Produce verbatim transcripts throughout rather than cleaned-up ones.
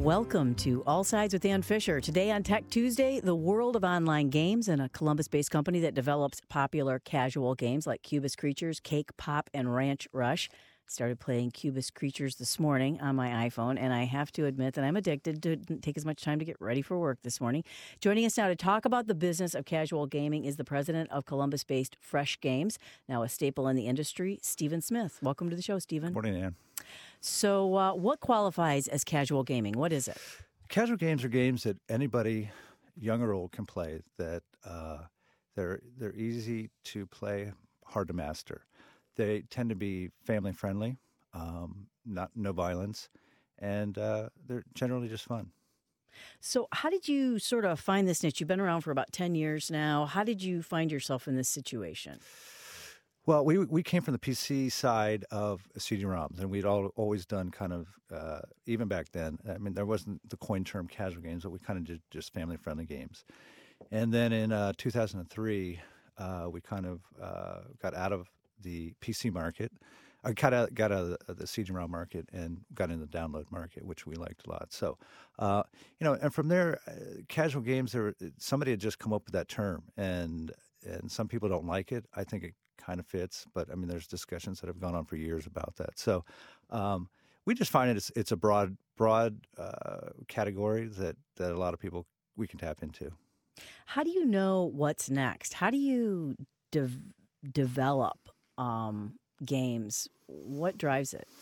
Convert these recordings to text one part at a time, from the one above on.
Welcome to All Sides with Dan Fisher. Today on Tech Tuesday, the world of online games and a Columbus-based company that develops popular casual games like Cubist Creatures, Cake Pop, and Ranch Rush. Started playing Cubist Creatures this morning on my iPhone, and I have to admit that I'm addicted. Didn't take as much time to get ready for work this morning. Joining us now to talk about the business of casual gaming is the president of Columbus-based Fresh Games, now a staple in the industry, Stephen Smith. Welcome to the show, Stephen. Good morning, Ann. So uh, what qualifies as casual gaming? What is it? Casual games are games that anybody, young or old, can play. That uh, they're they're easy to play, hard to master. They tend to be family friendly, um, not no violence, and uh, they're generally just fun. So how did you sort of find this niche? You've been around for about ten years now. How did you find yourself in this situation? Well, we we came from the P C side of C D ROMs, and we'd all, always done kind of, uh, even back then, I mean, there wasn't the coin term casual games, but we kind of did just family-friendly games. And then in uh, two thousand three, uh, we kind of uh, got out of the P C market. I got out, got out of the C D ROM market and got into the download market, which we liked a lot. So, uh, you know, and from there, uh, casual games, there somebody had just come up with that term, and and some people don't like it. I think it kind of fits, but I mean, there's discussions that have gone on for years about that. So, um, we just find it it's, it's a broad, broad uh, category that that a lot of people we can tap into. How do you know what's next? How do you de- develop um, games? What drives it?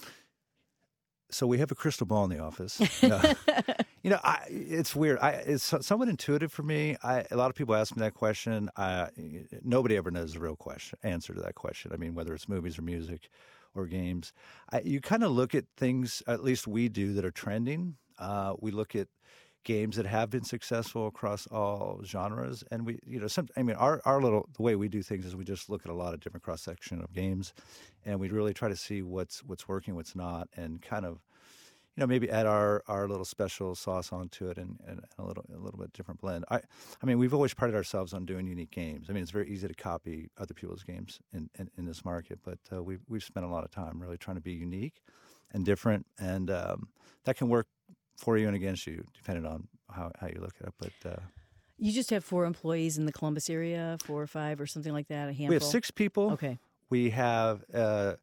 So we have a crystal ball in the office. No. You know, I, it's weird. I, it's somewhat intuitive for me. I, a lot of people ask me that question. I, nobody ever knows the real question, answer to that question. I mean, whether it's movies or music or games, I, you kind of look at things, at least we do, that are trending. Uh, we look at games that have been successful across all genres, and we, you know, some. I mean, our our little the way we do things is we just look at a lot of different cross section of games, and we really try to see what's what's working, what's not, and kind of, you know, maybe add our, our little special sauce onto it and, and a little a little bit different blend. I I mean, we've always prided ourselves on doing unique games. I mean, it's very easy to copy other people's games in, in, in this market, but uh, we've we've spent a lot of time really trying to be unique and different, and um, that can work for you and against you depending on how, how you look at it. But uh, you just have four employees in the Columbus area, four or five or something like that, a handful? We have six people. Okay. We have uh,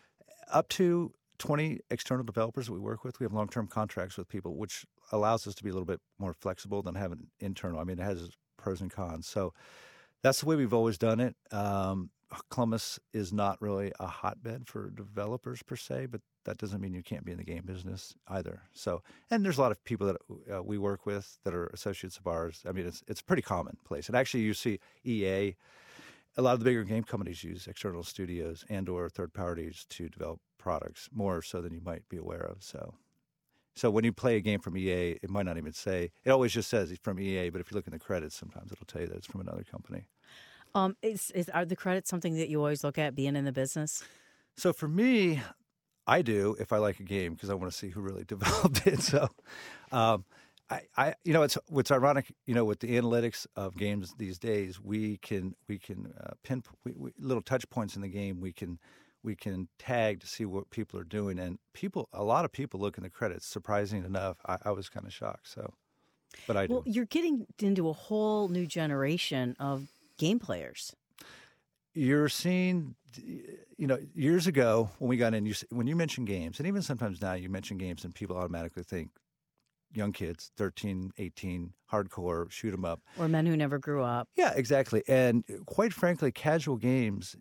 up to twenty external developers that we work with. We have long-term contracts with people, which allows us to be a little bit more flexible than having internal. I mean, it has pros and cons. So that's the way we've always done it. Um, Columbus is not really a hotbed for developers per se, but that doesn't mean you can't be in the game business either. So, and there's a lot of people that uh, we work with that are associates of ours. I mean, it's it's a pretty commonplace. And actually, you see E A. A lot of the bigger game companies use external studios and or third parties to develop products, more so than you might be aware of. So so when you play a game from E A, it might not even say, it always just says it's from E A, but if you look in the credits, sometimes it'll tell you that it's from another company. Um, is, is Are the credits something that you always look at being in the business? So for me, I do if I like a game because I want to see who really developed it. So um, I, I, you know, it's what's ironic. You know, with the analytics of games these days, we can we can uh, pin we, we, little touch points in the game. We can we can tag to see what people are doing, and people, a lot of people look in the credits. Surprising enough, I, I was kind of shocked. So, but I do. Well, you're getting into a whole new generation of game players. You're seeing, you know, years ago when we got in, you, when you mention games, and even sometimes now you mention games, and people automatically think young kids, thirteen, eighteen, hardcore, shoot 'em up. Or men who never grew up. Yeah, exactly. And quite frankly, casual games,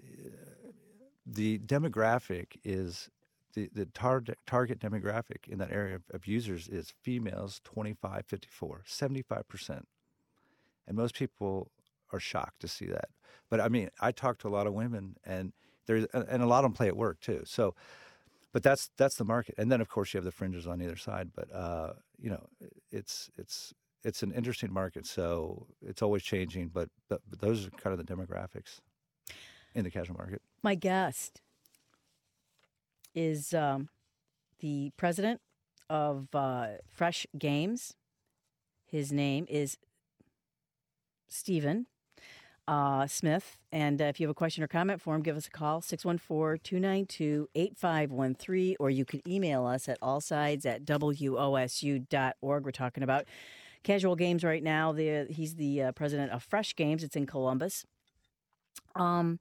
the demographic is, the, the tar- target demographic in that area of, of users is females twenty-five, fifty-four, seventy-five percent. And most people are shocked to see that. But I mean, I talk to a lot of women, and there's and a lot of them play at work too. So, but that's that's the market. And then of course you have the fringes on either side. But uh, you know, it's it's it's an interesting market. So it's always changing. But, but but those are kind of the demographics in the casual market. My guest is um, the president of uh, Fresh Games. His name is Stephen. uh, Smith. And uh, if you have a question or comment for him, give us a call, six one four, two nine two, eight five one three, or you can email us at allsides at W O S U dot org. We're talking about casual games right now. The, he's the uh, president of Fresh Games. It's in Columbus. Um,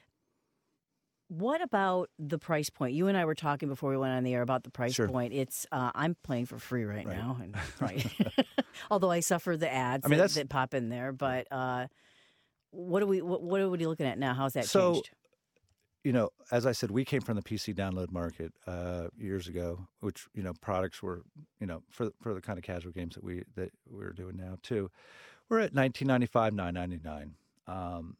what about the price point? You and I were talking before we went on the air about the price Sure. point. It's uh, I'm playing for free right, Right. now, and, right. Although I suffer the ads I mean, that, that's- that pop in there. But uh, what are we? What, what are we looking at now? How's that So, changed? You know, as I said, we came from the P C download market uh, years ago, which you know products were you know for for the kind of casual games that we that we're doing now too. We're at nineteen ninety-five, nine ninety-nine. Um,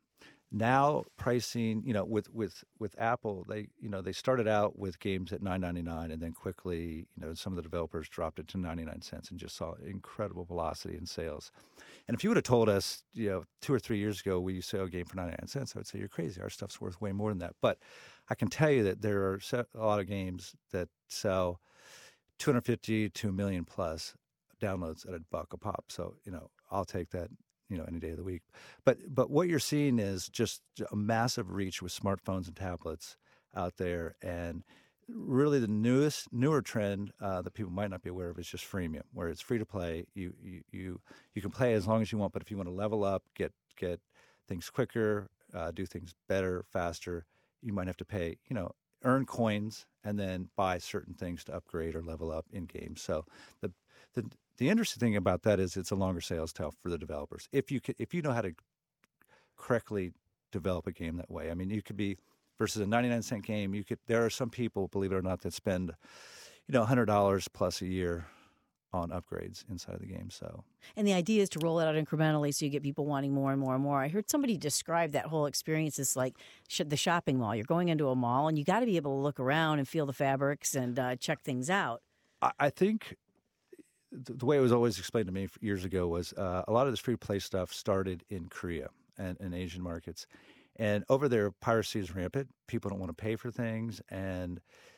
now pricing, you know, with with with Apple, they you know they started out with games at nine ninety-nine, and then quickly, you know, some of the developers dropped it to ninety-nine cents and just saw incredible velocity in sales. And if you would have told us, you know, two or three years ago we sell a game for ninety-nine cents, I would say you're crazy. Our stuff's worth way more than that. But I can tell you that there are a lot of games that sell two hundred fifty to a million plus downloads at a buck a pop. So, you know, I'll take that, you know, any day of the week. But but what you're seeing is just a massive reach with smartphones and tablets out there. And really the newest, newer trend uh, that people might not be aware of is just freemium, where it's free to play. You you you you can play as long as you want, but if you want to level up, get get things quicker, uh, do things better, faster, you might have to pay, you know, earn coins and then buy certain things to upgrade or level up in games. So the the the interesting thing about that is it's a longer sales tail for the developers. If you could, if you know how to correctly develop a game that way, I mean, you could be versus a ninety-nine cent game. You could. There are some people, believe it or not, that spend, you know, one hundred dollars plus a year on upgrades inside of the game. So, And the idea is to roll it out incrementally so you get people wanting more and more and more. I heard somebody describe that whole experience as like sh- the shopping mall. You're going into a mall and you got to be able to look around and feel the fabrics and uh, check things out. I, I think the, the way it was always explained to me years ago was uh, a lot of this free play stuff started in Korea and in Asian markets. And over there, piracy is rampant. People don't want to pay for things, and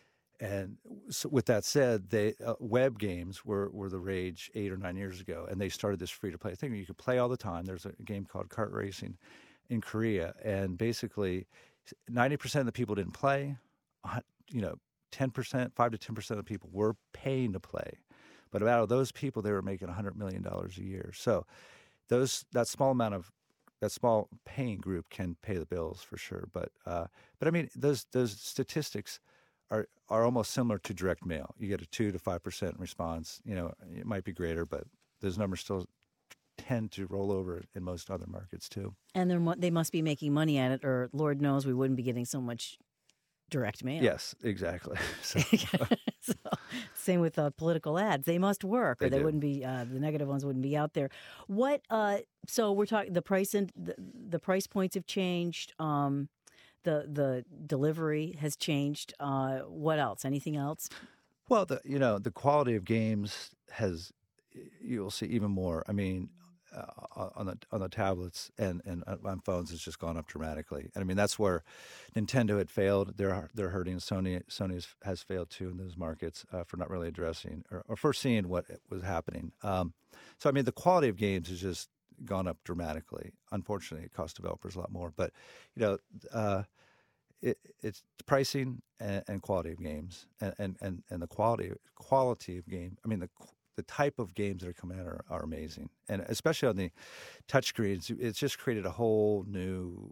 and so with that said, they uh, web games were, were the rage eight or nine years ago, and they started this free to play thing where you could play all the time. There's a game called Kart Racing in Korea, and basically, ninety percent of the people didn't play. You know, ten percent, five to ten percent of the people were paying to play, but out of those people, they were making a hundred million dollars a year. So, those that small amount of that small paying group can pay the bills for sure. But uh, but I mean, those those statistics are are almost similar to direct mail. You get a two to five percent response. You know, it might be greater, but those numbers still tend to roll over in most other markets too. And they're, mo- they must be making money at it, or Lord knows we wouldn't be getting so much direct mail. Yes, exactly. So, So, same with uh, political ads. They must work, or They they do. wouldn't be. Uh, the negative ones wouldn't be out there. What? Uh, so we're talking the price and the, the price points have changed. Um, the the delivery has changed. Uh, what else? Anything else? well, the you know the quality of games has you'll see even more. I mean, uh, on the on the tablets and, and on phones, it's just gone up dramatically. And I mean, that's where Nintendo had failed. They're they're hurting. Sony Sony has, has failed too in those markets uh, for not really addressing or, or foreseeing what was happening. Um, so I mean, the quality of games has just gone up dramatically. Unfortunately, it costs developers a lot more. But you know, uh, it, it's pricing and, and quality of games, and, and, and, and the quality quality of game. I mean, the the type of games that are coming out are, are amazing, and especially on the touchscreens, it's just created a whole new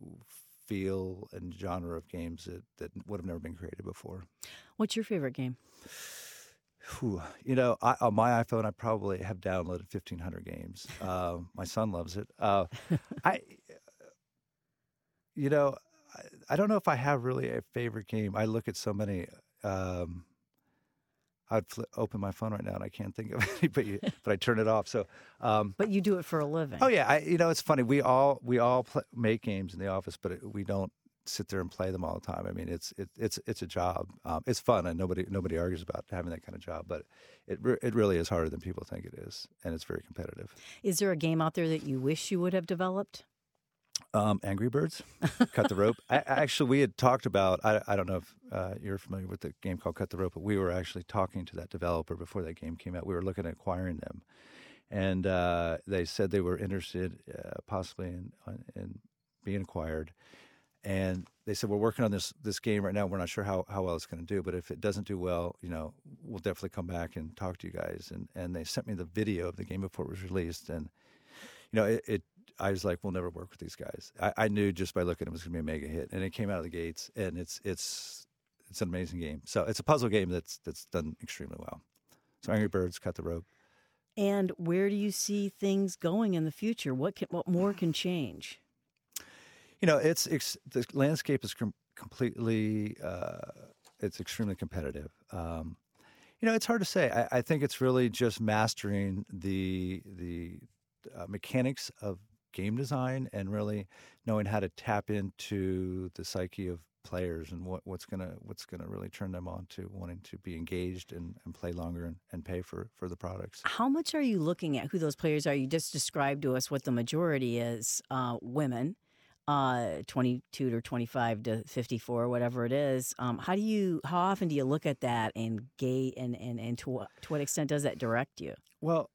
feel and genre of games that, that would have never been created before. What's your favorite game? Whew. You know, I, on my iPhone, I probably have downloaded fifteen hundred games. Uh, my son loves it. Uh, I, you know, I, I don't know if I have really a favorite game. I look at so many. Um, I'd fl- open my phone right now and I can't think of any, but, you, but I turn it off. So, um, But you do it for a living. oh yeah, I, you know, it's funny. We all we all pl- make games in the office, but it, we don't sit there and play them all the time. I mean, it's it, it's it's a job. Um, it's fun, and nobody nobody argues about having that kind of job. But it re- it really is harder than people think it is, and it's very competitive. Is there a game out there that you wish you would have developed? Um, Angry Birds, Cut the Rope. I, actually, we had talked about. I, I don't know if uh, you're familiar with the game called Cut the Rope, but we were actually talking to that developer before that game came out. We were looking at acquiring them, and uh, they said they were interested, uh, possibly in in being acquired. And they said, we're working on this this game right now. We're not sure how, how well it's going to do, but if it doesn't do well, you know, we'll definitely come back and talk to you guys. And and they sent me the video of the game before it was released. And, you know, it, it I was like, we'll never work with these guys. I, I knew just by looking at it, it was going to be a mega hit. And it came out of the gates, and it's it's it's an amazing game. So it's a puzzle game that's that's done extremely well. So Angry Birds cut the rope. And where do you see things going in the future? What can, what more can change? You know, it's, it's the landscape is com- completely, uh, it's extremely competitive. Um, you know, it's hard to say. I, I think it's really just mastering the the uh, mechanics of game design and really knowing how to tap into the psyche of players and what, what's gonna what's gonna really turn them on to wanting to be engaged and, and play longer and, and pay for, for the products. How much are you looking at who those players are? You just described to us what the majority is, uh, women. Uh, twenty-two to twenty-five to fifty-four, whatever it is. Um, how do you? How often do you look at that and gay and and and to what to what extent does that direct you? Well,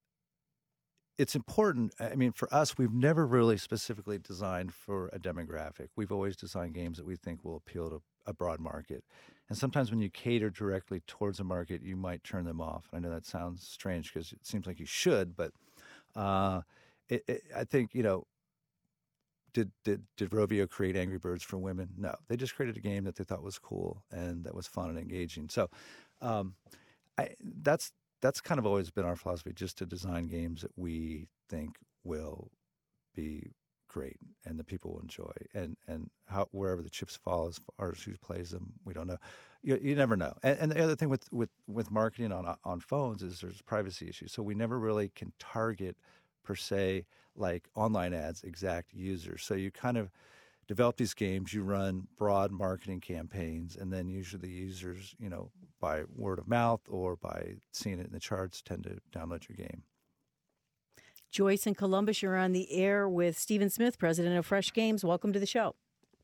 it's important. I mean, for us, we've never really specifically designed for a demographic. We've always designed games that we think will appeal to a broad market. And sometimes when you cater directly towards a market, you might turn them off. I know that sounds strange because it seems like you should, but uh, it, it, I think you know. Did, did did Rovio create Angry Birds for women? No. They just created a game that they thought was cool and that was fun and engaging. So um, I, that's that's kind of always been our philosophy, just to design games that we think will be great and that people will enjoy. And and how wherever the chips fall as far as who plays them, we don't know. You, you never know. And, and the other thing with, with, with marketing on on phones is there's privacy issues. So we never really can target per se, like online ads, exact users. So you kind of develop these games, you run broad marketing campaigns, and then usually the users, you know, by word of mouth or by seeing it in the charts, tend to download your game. Joyce in Columbus, you're on the air with Stephen Smith, president of Fresh Games. Welcome to the show.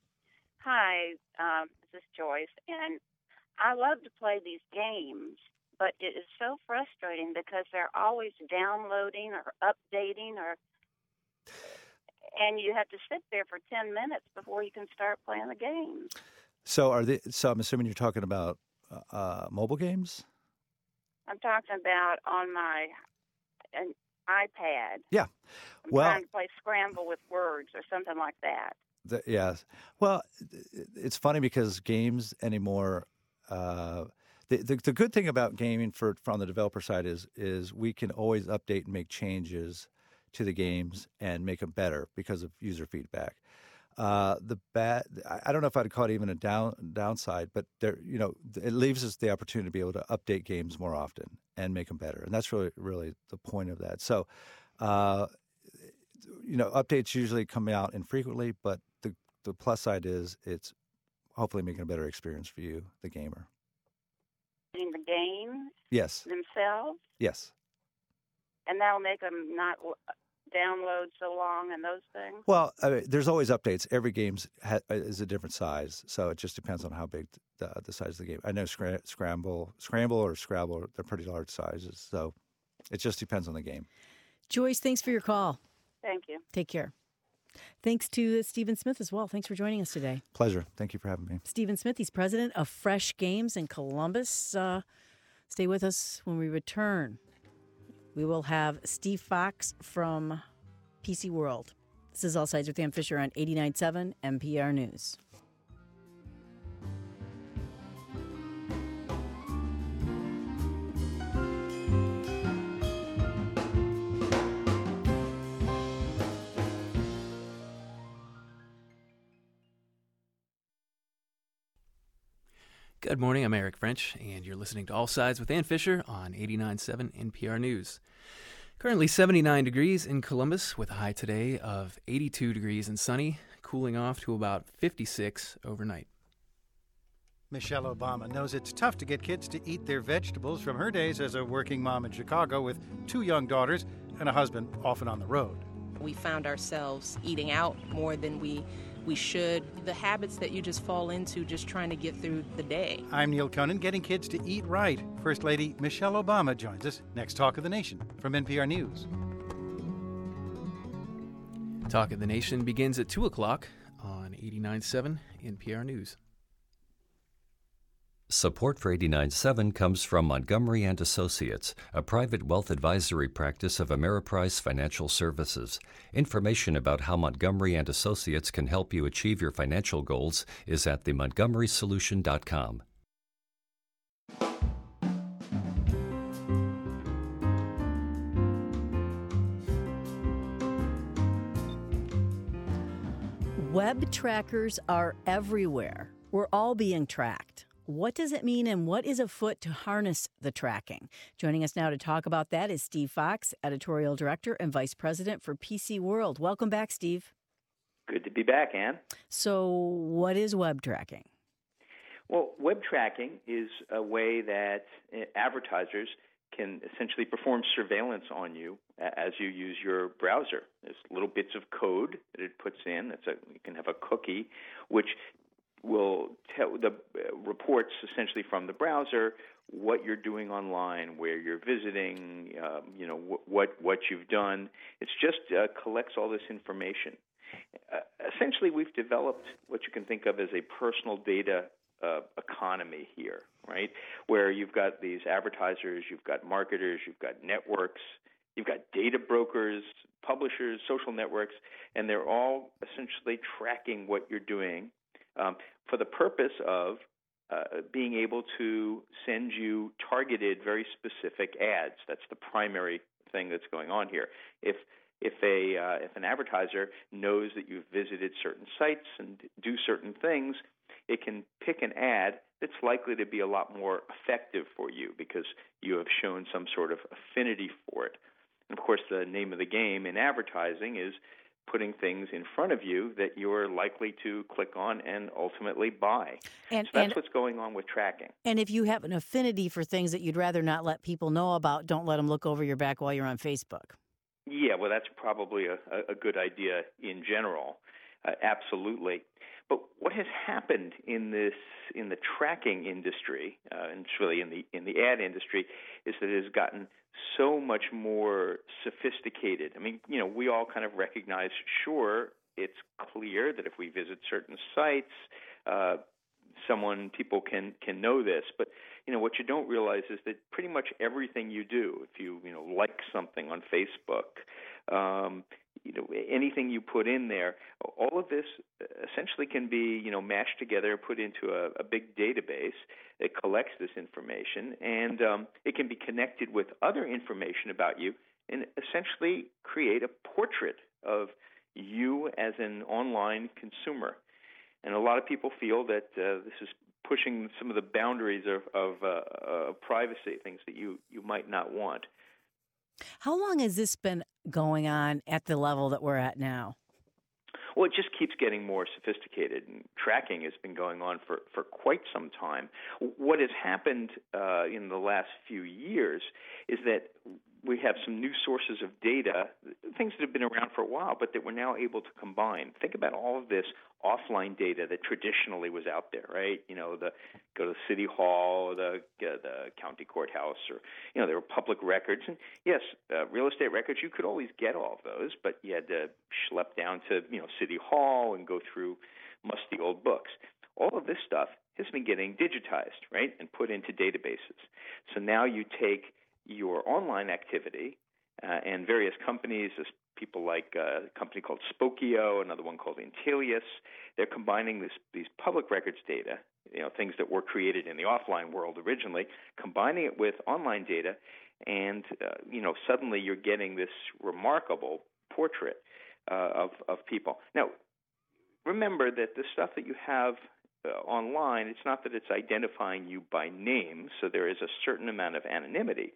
Hi, um, this is Joyce, and I love to play these games. But it is so frustrating because they're always downloading or updating, or and you have to sit there for ten minutes before you can start playing the games. So are they? So I'm assuming you're talking about uh, mobile games. I'm talking about on my an iPad. Yeah, I'm well, trying to play Scramble with words or something like that. The, yeah, well, it's funny because games anymore. Uh, The, the the good thing about gaming for from the developer side is is we can always update and make changes to the games and make them better because of user feedback. Uh, the bad I don't know if I'd call it even a down downside, but there you know it leaves us the opportunity to be able to update games more often and make them better, and that's really really the point of that. So, uh, you know, updates usually come out infrequently, but the the plus side is it's hopefully making a better experience for you, the gamer. In the games Yes. themselves, Yes. and that'll make them not download so long and those things. Well, I mean, there's always updates. Every game ha- is a different size, so it just depends on how big the, the size of the game. I know Scra- Scramble, Scramble or Scrabble, they're pretty large sizes, so it just depends on the game. Joyce, thanks for your call. Thank you. Take care. Thanks to Stephen Smith as well. Thanks for joining us today. Pleasure. Thank you for having me. Stephen Smith, he's president of Fresh Games in Columbus. Uh, stay with us when we return. We will have Steve Fox from P C World. This is All Sides with Dan Fisher on eighty-nine point seven N P R News. Good morning, I'm Eric French, and you're listening to All Sides with Dan Fisher on eighty-nine point seven N P R News. Currently seventy-nine degrees in Columbus with a high today of eighty-two degrees and sunny, cooling off to about fifty-six overnight. Michelle Obama knows it's tough to get kids to eat their vegetables from her days as a working mom in Chicago with two young daughters and a husband often on the road. We found ourselves eating out more than we we should. The habits that you just fall into just trying to get through the day. I'm Neil Conan, getting kids to eat right. First Lady Michelle Obama joins us. Next Talk of the Nation from N P R News. Talk of the Nation begins at two o'clock on eighty-nine point seven N P R News. Support for eighty-nine point seven comes from Montgomery and Associates, a private wealth advisory practice of Ameriprise Financial Services. Information about how Montgomery and Associates can help you achieve your financial goals is at the montgomery solution dot com. Web trackers are everywhere. We're all being tracked. What does it mean, and what is afoot to harness the tracking? Joining us now to talk about that is Steve Fox, Editorial Director and Vice President for P C World. Welcome back, Steve. Good to be back, Ann. So what is web tracking? Well, web tracking is a way that advertisers can essentially perform surveillance on you as you use your browser. There's little bits of code that it puts in. It's a, you can have a cookie, which will tell the uh, reports essentially from the browser what you're doing online, where you're visiting, um, you know, wh- what what you've done. It's just uh, collects all this information. Uh, essentially, we've developed what you can think of as a personal data uh, economy here, right? Where you've got these advertisers, you've got marketers, you've got networks, you've got data brokers, publishers, social networks, and they're all essentially tracking what you're doing Um, for the purpose of uh, being able to send you targeted, very specific ads. That's the primary thing that's going on here. If if a uh, if an advertiser knows that you've visited certain sites and do certain things, it can pick an ad that's likely to be a lot more effective for you because you have shown some sort of affinity for it. And of course, the name of the game in advertising is putting things in front of you that you're likely to click on and ultimately buy. And, so that's and, what's going on with tracking. And if you have an affinity for things that you'd rather not let people know about, don't let them look over your back while you're on Facebook. Yeah, well, that's probably a, a good idea in general. Uh, absolutely. But what has happened in this in the tracking industry, uh, and it's really in the in the ad industry, is that it has gotten so much more sophisticated. I mean, you know, we all kind of recognize, sure, it's clear that if we visit certain sites, uh, someone, people can can know this. But, you know, what you don't realize is that pretty much everything you do, if you, you know, like something on Facebook, um, you know, anything you put in there, all of this essentially can be, you know, mashed together, put into a, a big database that collects this information, and um, it can be connected with other information about you and essentially create a portrait of you as an online consumer. And a lot of people feel that uh, this is pushing some of the boundaries of, of uh, uh, privacy, things that you, you might not want. How long has this been going on at the level that we're at now? Well, it just keeps getting more sophisticated, and tracking has been going on for, for quite some time. What has happened uh, in the last few years is that we have some new sources of data, things that have been around for a while, but that we're now able to combine. Think about all of this offline data that traditionally was out there, right? You know, the go to the city hall, the uh, the county courthouse, or, you know, there were public records. And yes, uh, real estate records, you could always get all of those, but you had to schlep down to, you know, city hall and go through musty old books. All of this stuff has been getting digitized, right, and put into databases. So now you take your online activity uh, and various companies, there's people like uh, a company called Spokeo, another one called Intellius. They're combining this, these public records data, you know, things that were created in the offline world originally, combining it with online data, and uh, you know, suddenly you're getting this remarkable portrait uh, of of people. Now, remember that the stuff that you have uh, online, it's not that it's identifying you by name, so there is a certain amount of anonymity.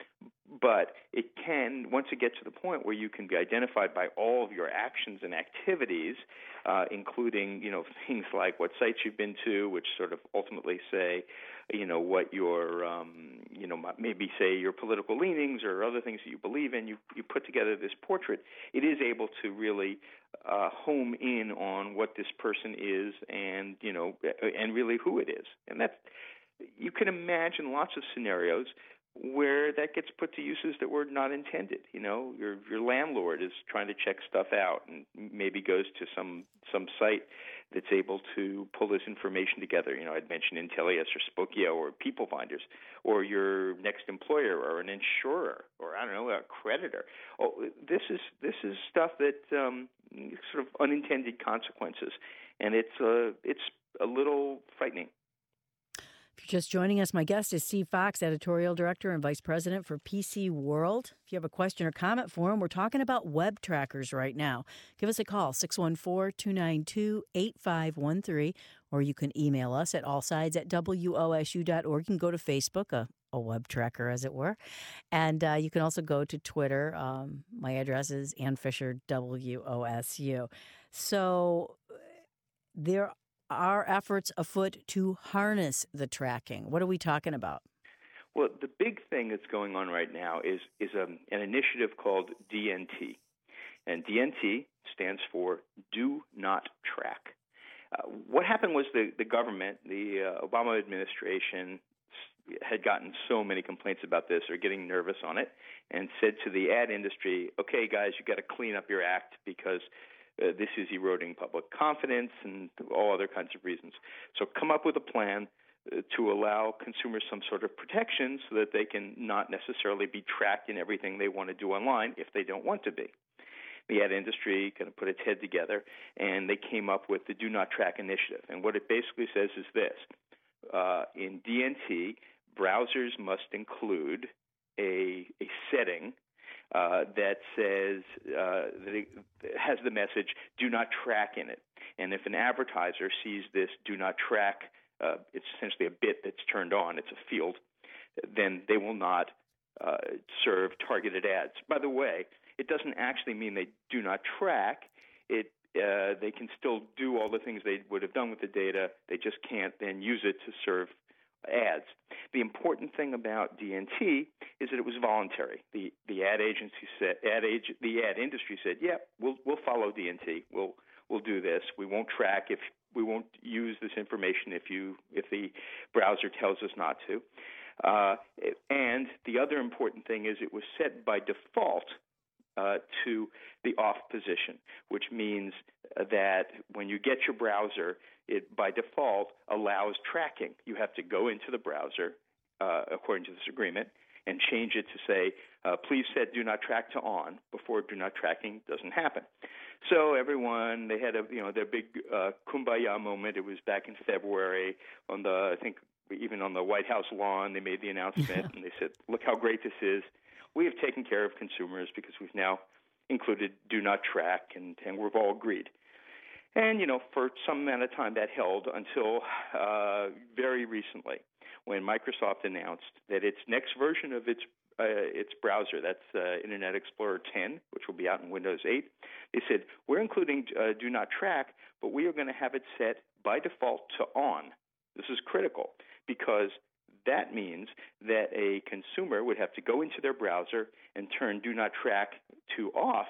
But it can, once it gets to the point where you can be identified by all of your actions and activities, uh, including, you know, things like what sites you've been to, which sort of ultimately say, you know, what your, um, you know, maybe say your political leanings or other things that you believe in. You you put together this portrait. It is able to really uh, home in on what this person is, and you know, and really who it is. And that's, you can imagine lots of scenarios where that gets put to uses that were not intended. You know, your your landlord is trying to check stuff out and maybe goes to some some site that's able to pull this information together. You know, I'd mentioned Intellius or Spokeo or People Finders, or your next employer or an insurer or, I don't know, a creditor. Oh, this is this is stuff that um, sort of unintended consequences, and it's uh, it's a little frightening. If you're just joining us, my guest is Steve Fox, Editorial Director and Vice President for P C World. If you have a question or comment for him, we're talking about web trackers right now. Give us a call, six one four, two nine two, eight five one three, or you can email us at allsides at W O S U dot org. You can go to Facebook, a, a web tracker, as it were. And uh, you can also go to Twitter. Um, my address is Ann Fisher, W O S U. So there are efforts afoot to harness the tracking. What are we talking about? Well, the big thing that's going on right now is is a, an initiative called D N T. And D N T stands for Do Not Track. Uh, what happened was the, the government, the uh, Obama administration, had gotten so many complaints about this, or getting nervous on it, and said to the ad industry, okay, guys, you've got to clean up your act because Uh, this is eroding public confidence and all other kinds of reasons. So come up with a plan uh, to allow consumers some sort of protection so that they can not necessarily be tracked in everything they want to do online if they don't want to be. The ad industry kind of put its head together, and they came up with the Do Not Track initiative. And what it basically says is this. Uh, in D N T, browsers must include a, a setting Uh, that says uh, that it has the message "Do not track" in it, and if an advertiser sees this "Do not track," uh, it's essentially a bit that's turned on. It's a field. Then they will not uh, serve targeted ads. By the way, it doesn't actually mean they do not track. It uh, they can still do all the things they would have done with the data. They just can't then use it to serve ads. The important thing about D N T is that it was voluntary. The the ad agency said, ad age, the ad industry said, "Yeah, we'll we'll follow D N T. We'll we'll do this. We won't track if we won't use this information if you if the browser tells us not to." Uh, and the other important thing is it was set by default uh, to the off position, which means that when you get your browser, it by default allows tracking. You have to go into the browser, uh, according to this agreement, and change it to say, uh, please set do not track to on before do not tracking doesn't happen. So everyone, they had a, you know, their big uh, kumbaya moment. It was back in February on the, I think even on the White House lawn, they made the announcement and they said, look how great this is. We have taken care of consumers because we've now included do not track, and, and we've all agreed. And, you know, for some amount of time that held until uh, very recently when Microsoft announced that its next version of its uh, its browser, that's uh, Internet Explorer ten, which will be out in Windows eight, they said, we're including uh, Do Not Track, but we are going to have it set by default to on. This is critical because that means that a consumer would have to go into their browser and turn Do Not Track to off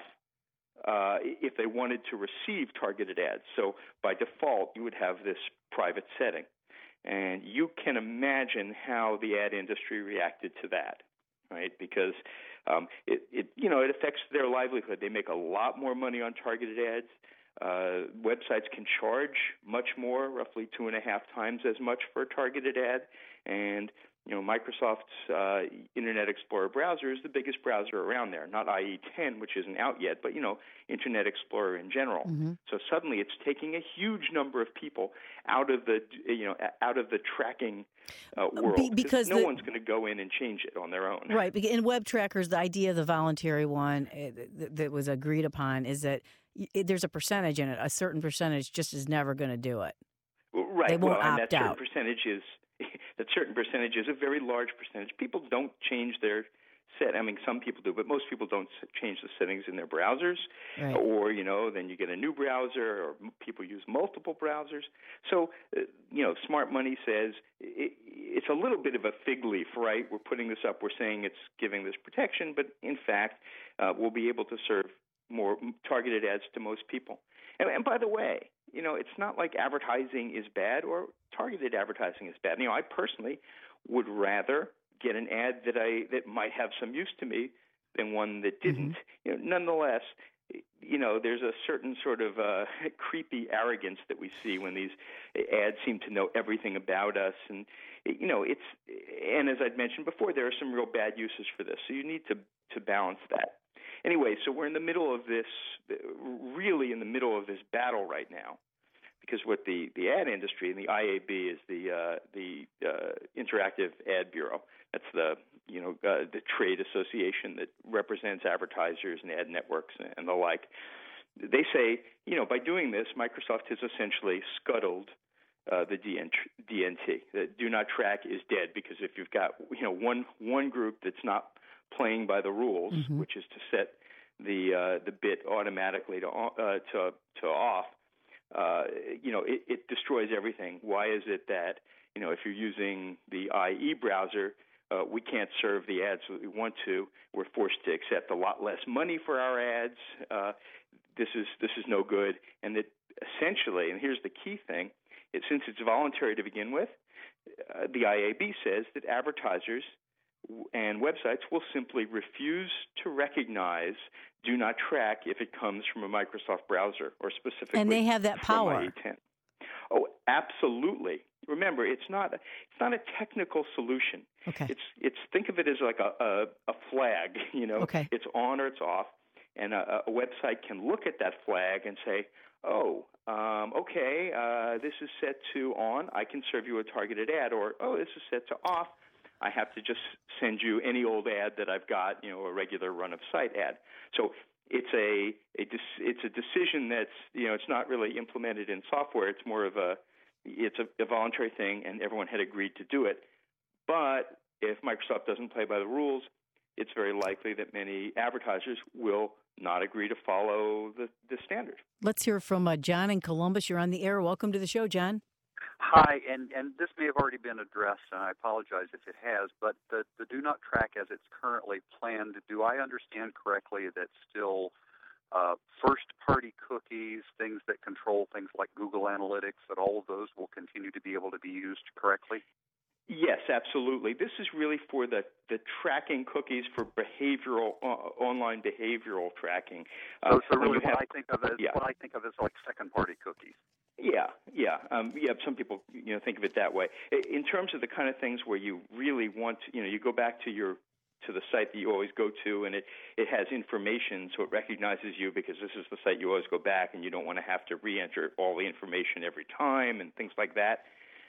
Uh, if they wanted to receive targeted ads. So by default, you would have this private setting. And you can imagine how the ad industry reacted to that, right? Because um, it, it, you know, it affects their livelihood. They make a lot more money on targeted ads. Uh, websites can charge much more, roughly two and a half times as much for a targeted ad. And you know, Microsoft's uh, Internet Explorer browser is the biggest browser around there, not I E ten, which isn't out yet, but, you know, Internet Explorer in general. Mm-hmm. So suddenly it's taking a huge number of people out of the, you know, out of the tracking uh, world. Be- because no the, one's going to go in and change it on their own. Right. In web trackers, the idea, the voluntary one uh, that was agreed upon is that it, there's a percentage in it. A certain percentage just is never going to do it. Right. They won't well, opt and that certain out. percentage is that certain percentage is a very large percentage. People don't change their set. I mean, some people do, but most people don't change the settings in their browsers. Right. Or, you know, then you get a new browser, or people use multiple browsers. So, uh, you know, smart money says it, it's a little bit of a fig leaf, right? We're putting this up. We're saying it's giving this protection, but in fact, uh, we'll be able to serve more targeted ads to most people. And, and by the way, you know, it's not like advertising is bad or targeted advertising is bad. You know, I personally would rather get an ad that I that might have some use to me than one that didn't. Mm-hmm. You know, nonetheless, you know, there's a certain sort of uh, creepy arrogance that we see when these ads seem to know everything about us, and you know, it's and as I'd mentioned before, there are some real bad uses for this, so you need to to balance that. Anyway, so we're in the middle of this, really in the middle of this battle right now, because what the, the ad industry, and the I A B is the uh, the uh, Interactive Ad Bureau. That's the you know uh, the trade association that represents advertisers and ad networks and, and the like. They say, you know, by doing this, Microsoft has essentially scuttled uh, the D N T. The do not track is dead, because if you've got you know one one group that's not playing by the rules, mm-hmm. which is to set the uh, the bit automatically to uh, to to off. Uh, you know, it, it destroys everything. Why is it that, you know, if you're using the I E browser, uh, we can't serve the ads that we want to? We're forced to accept a lot less money for our ads. Uh, this is this is no good. And that essentially, and here's the key thing, it, since it's voluntary to begin with, uh, the I A B says that advertisers and websites will simply refuse to recognize do not track if it comes from a Microsoft browser or specifically and they have that power. From I E ten. Oh, absolutely. Remember, it's not it's not a technical solution. Okay. It's it's think of it as like a a, a flag. You know, okay. It's on or it's off, and a, a website can look at that flag and say, oh, um, okay, uh, this is set to on. I can serve you a targeted ad, or oh, this is set to off. I have to just send you any old ad that I've got, you know, a regular run-of-site ad. So it's a, a it's a decision that's, you know, it's not really implemented in software. It's more of a it's a, a voluntary thing, and everyone had agreed to do it. But if Microsoft doesn't play by the rules, it's very likely that many advertisers will not agree to follow the, the standard. Let's hear from uh, John in Columbus. You're on the air. Welcome to the show, John. Hi, and, and this may have already been addressed, and I apologize if it has, but the, the do not track as it's currently planned, do I understand correctly that still uh, first-party cookies, things that control things like Google Analytics, that all of those will continue to be able to be used correctly? Yes, absolutely. This is really for the, the tracking cookies for behavioral uh, online behavioral tracking. Uh, so, so really, what have, I think of as yeah. what I think of as like second-party cookies. Yeah, yeah, um, yeah. Some people, you know, think of it that way. In terms of the kind of things where you really want, to, you know, you go back to your to the site that you always go to, and it it has information, so it recognizes you because this is the site you always go back, and you don't want to have to re-enter all the information every time and things like that.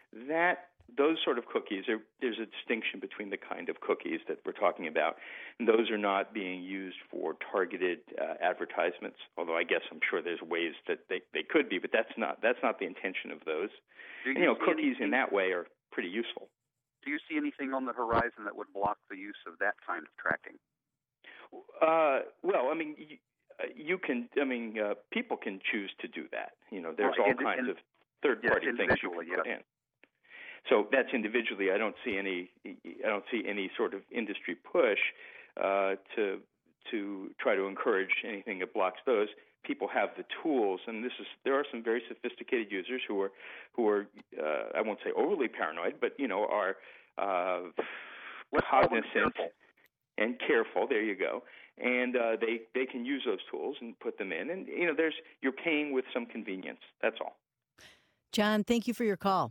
That those sort of cookies, are, there's a distinction between the kind of cookies that we're talking about. And those are not being used for targeted uh, advertisements, although I guess I'm sure there's ways that they, they could be, but that's not that's not the intention of those. Do you, and, you know, see cookies anything, in that way are pretty useful. Do you see anything on the horizon that would block the use of that kind of tracking? Uh, well, I mean, you, uh, you can, I mean, uh, people can choose to do that. You know, there's well, all and, kinds and, of third-party yes, things you can yes. put in. So that's individually. I don't see any. I don't see any sort of industry push uh, to to try to encourage anything that blocks those. People have the tools, and this is there are some very sophisticated users who are who are uh, I won't say overly paranoid, but you know are uh, cognizant and careful. There you go. And uh, they they can use those tools and put them in, and you know there's you're paying with some convenience. That's all. John, thank you for your call.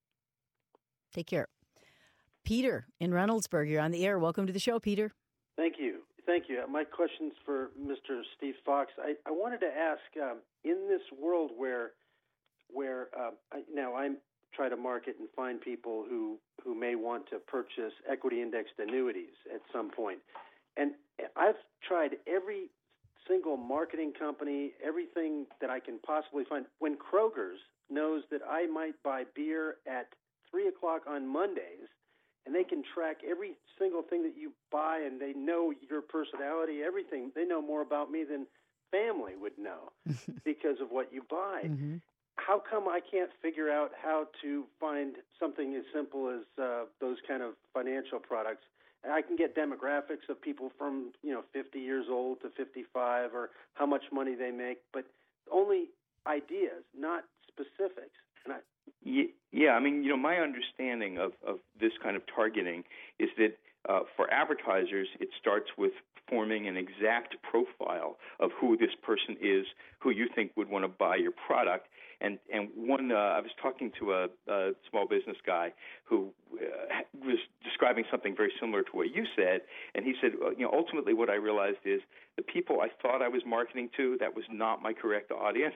Take care. Peter in Reynoldsburg, you're on the air. Welcome to the show, Peter. Thank you. Thank you. My question's for Mister Steve Fox. I, I wanted to ask, um, in this world where, where uh, I, now I try to market and find people who, who may want to purchase equity-indexed annuities at some point, and I've tried every single marketing company, everything that I can possibly find. When Kroger's knows that I might buy beer at three o'clock on Mondays, and they can track every single thing that you buy, and they know your personality, everything. They know more about me than family would know because of what you buy. Mm-hmm. How come I can't figure out how to find something as simple as uh, those kind of financial products? And I can get demographics of people from, you know, fifty years old to fifty-five, or how much money they make, but only ideas, not specifics. And I, Yeah, I mean, you know, my understanding of, of this kind of targeting is that uh, for advertisers, it starts with forming an exact profile of who this person is, who you think would want to buy your product. And and one, uh, I was talking to a, a small business guy who uh, was describing something very similar to what you said, and he said, well, you know, ultimately what I realized is the people I thought I was marketing to, that was not my correct audience.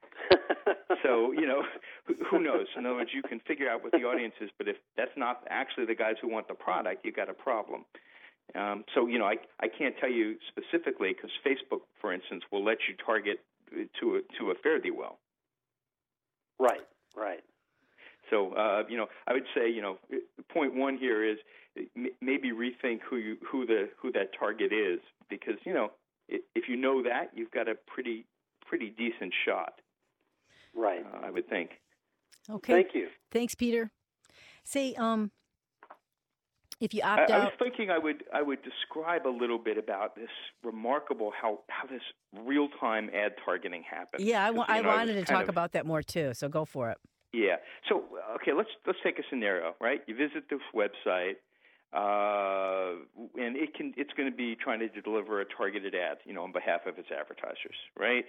So, you know, who, who knows? In other words, you can figure out what the audience is, but if that's not actually the guys who want the product, you got a problem. Um, so, you know, I I can't tell you specifically because Facebook, for instance, will let you target to a, to a fare thee well. Right, right. So, uh, you know, I would say, you know, point one here is maybe rethink who you who the who that target is, because, you know, if you know that, you've got a pretty pretty decent shot. Right. Uh, I would think. Okay. Thank you. Thanks, Peter. Say, um, if you opt I, I out, was thinking I would I would describe a little bit about this remarkable how, how this real time ad targeting happens. yeah, I, wa- I you know, I wanted to was talk kind of, about that more too. So go for it. Yeah. So okay, let's let's take a scenario, right? You visit this website, uh, and it can it's going to be trying to deliver a targeted ad, you know, on behalf of its advertisers, right?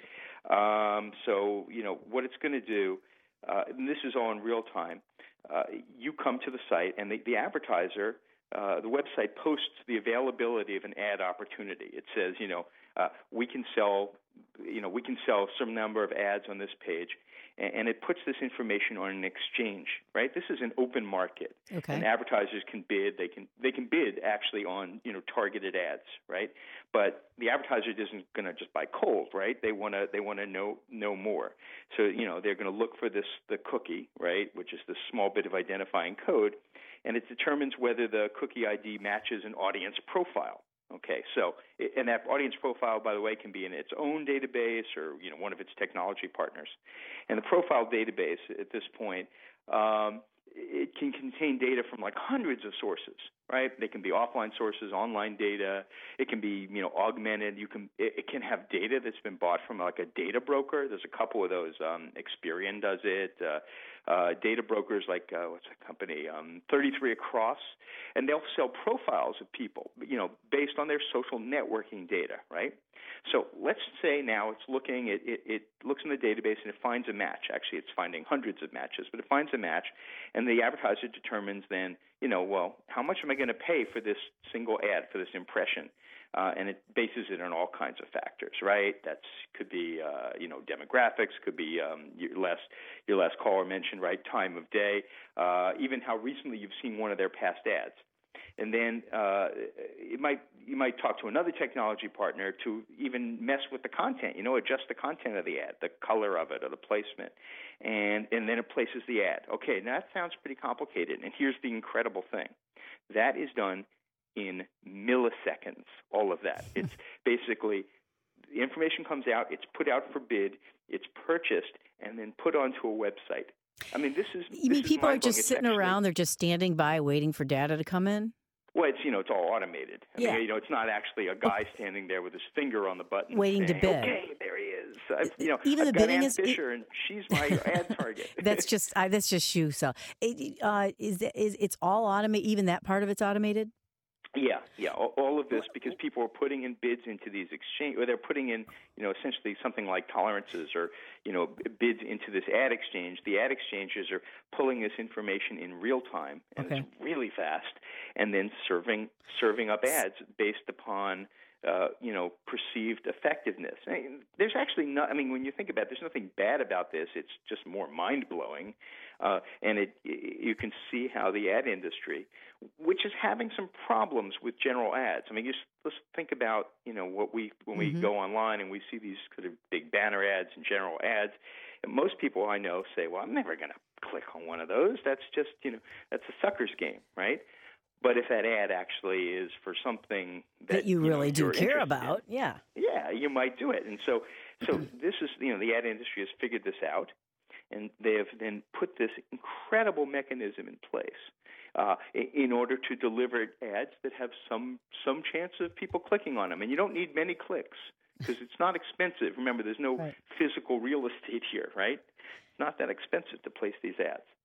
Um, so you know what it's going to do, uh, and this is all in real time. Uh, you come to the site, and the, the advertiser. Uh, the website posts the availability of an ad opportunity. It says, you know, uh, we can sell, you know, we can sell some number of ads on this page, and, and it puts this information on an exchange, right? This is an open market, Okay. and advertisers can bid. They can they can bid actually on, you know, targeted ads, right? But the advertiser isn't going to just buy cold, right? They want to they want to know know more. So, you know, they're going to look for this the cookie, right, which is this small bit of identifying code. And it determines whether the cookie I D matches an audience profile. Okay, so and that audience profile, by the way, can be in its own database or you know one of its technology partners. And the profile database at this point, um, it can contain data from like hundreds of sources, right? They can be offline sources, online data. It can be you know augmented. You can it, it can have data that's been bought from like a data broker. There's a couple of those. Um, Experian does it. Uh, uh, data brokers like uh, what's the company? Um, thirty-three Across, and they'll sell profiles of people, you know, based on their social networking data, right? So let's say now it's looking, it, it, it looks in the database and it finds a match. Actually, it's finding hundreds of matches, but it finds a match, and the advertiser determines then, you know, well, how much am I going to pay for this single ad, for this impression? Uh, and it bases it on all kinds of factors, right? That could be, uh, you know, demographics, could be um, your last your last caller mentioned, right? Time of day, uh, even how recently you've seen one of their past ads. And then uh, it might you might talk to another technology partner to even mess with the content, you know, adjust the content of the ad, the color of it or the placement. And, and then it places the ad. Okay, now that sounds pretty complicated. And here's the incredible thing. That is done in milliseconds, all of that. It's basically the information comes out, it's put out for bid, it's purchased, and then put onto a website. I mean, this is. You this mean is people are mind-blowing. just It's sitting actually, around, they're just standing by waiting for data to come in? Well, it's, you know, it's all automated. I Yeah. mean, you know, it's not actually a guy standing there with his finger on the button Waiting to saying, bid. okay, there he is. I've, you know, Even I've the got bidding Ann is- it- Fisher, and she's my ad target. That's just I, that's just you. So, it, uh, is is it's all automated? Even that part of it's automated? Yeah, yeah, all, all of this because people are putting in bids into these exchange, or they're putting in, you know, essentially something like tolerances or, you know, bids into this ad exchange. The ad exchanges are pulling this information in real time, and Okay. it's really fast, and then serving serving up ads based upon, uh, you know, perceived effectiveness. I mean, there's actually not. I mean, when you think about it, there's nothing bad about this. It's just more mind blowing, uh, and it you can see how the ad industry, which is having some problems with general ads. I mean, just let's think about you know what we when we Mhm. go online and we see these sort of big banner ads and general ads. And most people I know say, "Well, I'm never going to click on one of those. That's just you know that's a sucker's game, right?" But if that ad actually is for something that, That you you know, really do you're care interested in, about? Yeah. yeah, you might do it. And so, so this is, you know, the ad industry has figured this out, and they have then put this incredible mechanism in place uh, in, in order to deliver ads that have some some chance of people clicking on them. And you don't need many clicks because it's not expensive. Remember, there's no Right. physical real estate here, right? It's not that expensive to place these ads.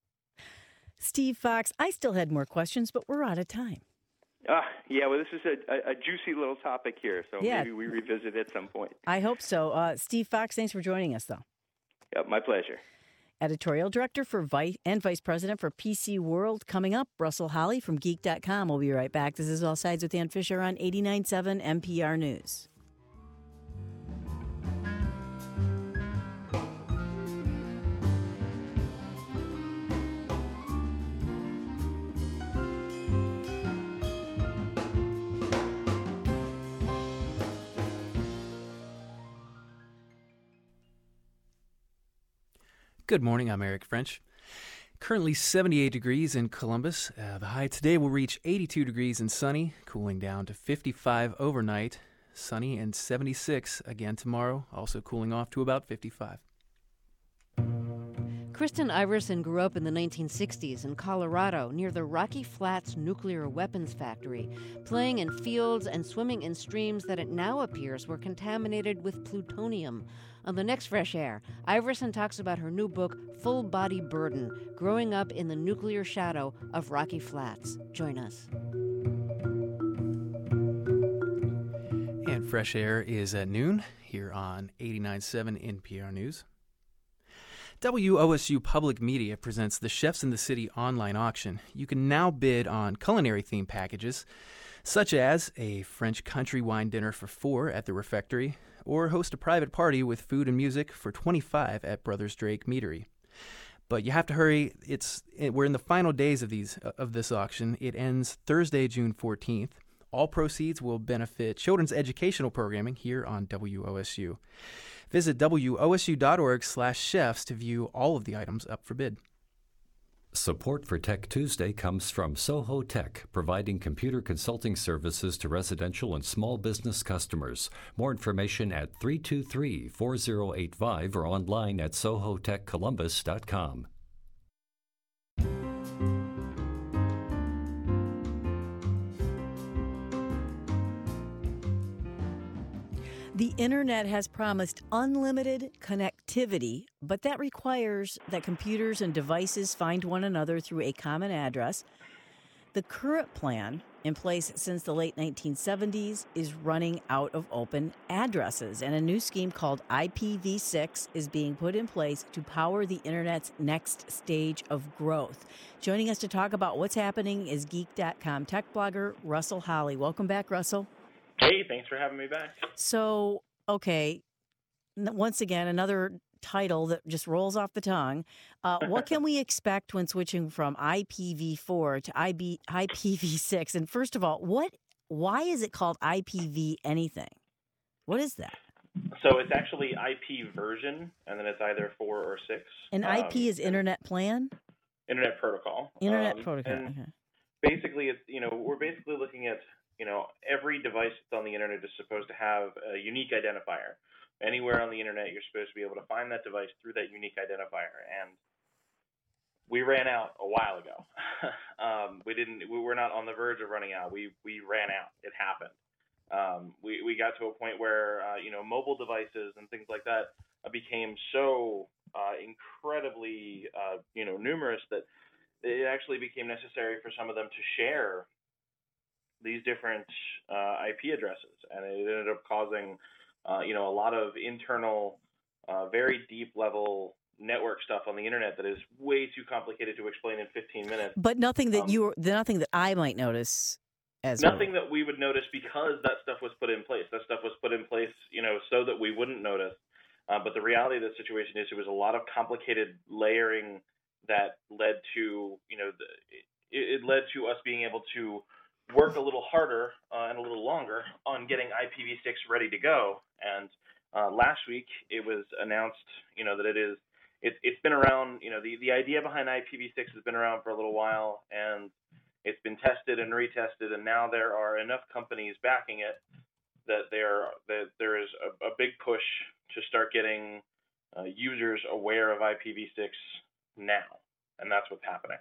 Steve Fox, I still had more questions, but we're out of time. Uh, yeah, well, this is a, a, a juicy little topic here, so yeah. maybe we revisit it at some point. I hope so. Uh, Steve Fox, thanks for joining us, though. Yeah, my pleasure. Editorial Director for Vice and Vice President for P C World. Coming up, Russell Holly from Geek dot com. We'll be right back. This is All Sides with Ann Fisher on eighty-nine point seven N P R News. Good morning, I'm Eric French. Currently seventy-eight degrees in Columbus. Uh, the high today will reach eighty-two degrees and sunny, cooling down to fifty-five overnight. Sunny and seventy-six again tomorrow, also cooling off to about fifty-five. Kristen Iverson grew up in the nineteen sixties in Colorado near the Rocky Flats nuclear weapons factory, playing in fields and swimming in streams that it now appears were contaminated with plutonium. On the next Fresh Air, Iverson talks about her new book, Full Body Burden, Growing Up in the Nuclear Shadow of Rocky Flats. Join us. And Fresh Air is at noon here on eighty-nine point seven N P R News. W O S U Public Media presents the Chefs in the City online auction. You can now bid on culinary-themed packages, such as a French country wine dinner for four at the Refectory, or host a private party with food and music for twenty-five at Brothers Drake Meadery. But you have to hurry. It's it, we're in the final days of these of this auction. It ends Thursday, June fourteenth. All proceeds will benefit children's educational programming here on W O S U. Visit W O S U dot org slash chefs to view all of the items up for bid. Support for Tech Tuesday comes from Soho Tech, providing computer consulting services to residential and small business customers. More information at three two three, four zero eight five or online at soho tech columbus dot com. The internet has promised unlimited connectivity, but that requires that computers and devices find one another through a common address. The current plan, in place since the late nineteen seventies, is running out of open addresses, and a new scheme called I P v six is being put in place to power the internet's next stage of growth. Joining us to talk about what's happening is Geek dot com tech blogger Russell Holly. Welcome back, Russell. Hey, thanks for having me back. So, okay, once again, another title that just rolls off the tongue. Uh, what can we expect when switching from I P v four to I P v six? And first of all, what? Why is it called I P v anything? What is that? So it's actually I P version, and then it's either four or six. And um, I P is Internet Plan? Internet Protocol. Internet um, Protocol, and okay. Basically, it's, you know, we're basically looking at, you know, every device that's on the internet is supposed to have a unique identifier. Anywhere on the internet, you're supposed to be able to find that device through that unique identifier. And we ran out a while ago. um, we didn't. We were not on the verge of running out. We we ran out. It happened. Um, we we got to a point where uh, you know, mobile devices and things like that uh, became so uh, incredibly uh, you know, numerous that it actually became necessary for some of them to share these different uh, I P addresses, and it ended up causing, uh, you know, a lot of internal, uh, very deep level network stuff on the internet that is way too complicated to explain in fifteen minutes. But nothing that um, you, nothing that I might notice as nothing well. that we would notice because that stuff was put in place. That stuff was put in place, you know, so that we wouldn't notice. Uh, but the reality of the situation is, there was a lot of complicated layering that led to, you know, the, it, it led to us being able to work a little harder uh, and a little longer on getting I P v six ready to go. And uh, last week it was announced, you know, that it is, it, it's been around, you know, the, the idea behind I P v six has been around for a little while, and it's been tested and retested, and now there are enough companies backing it that there, that there is a, a big push to start getting uh, users aware of I P v six now, and that's what's happening.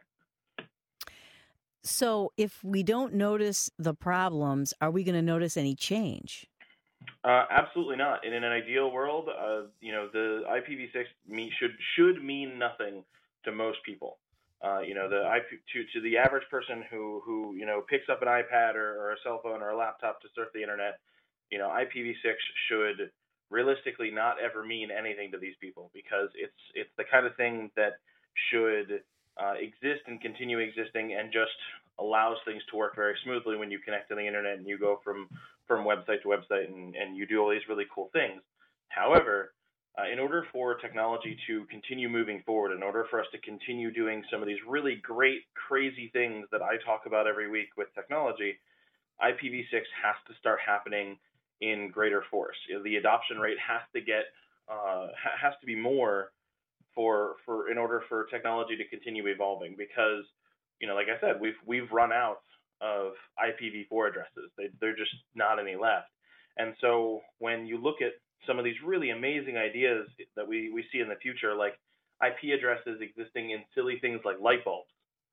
So if we don't notice the problems, are we going to notice any change? Uh, absolutely not. In an ideal world, uh, you know, the I P v six me- should should mean nothing to most people. Uh, you know, the I P, to to the average person who who you know picks up an iPad or, or a cell phone or a laptop to surf the internet, you know, I P v six should realistically not ever mean anything to these people, because it's it's the kind of thing that should uh, exist and continue existing and just allows things to work very smoothly when you connect to the internet and you go from from website to website and, and you do all these really cool things. However, uh, in order for technology to continue moving forward, in order for us to continue doing some of these really great, crazy things that I talk about every week with technology, I P v six has to start happening in greater force. You know, the adoption rate has to get uh, ha- has to be more for for in order for technology to continue evolving, because you know, like I said, we've we've run out of I P v four addresses. They, they're just not any left. And so when you look at some of these really amazing ideas that we, we see in the future, like I P addresses existing in silly things like light bulbs,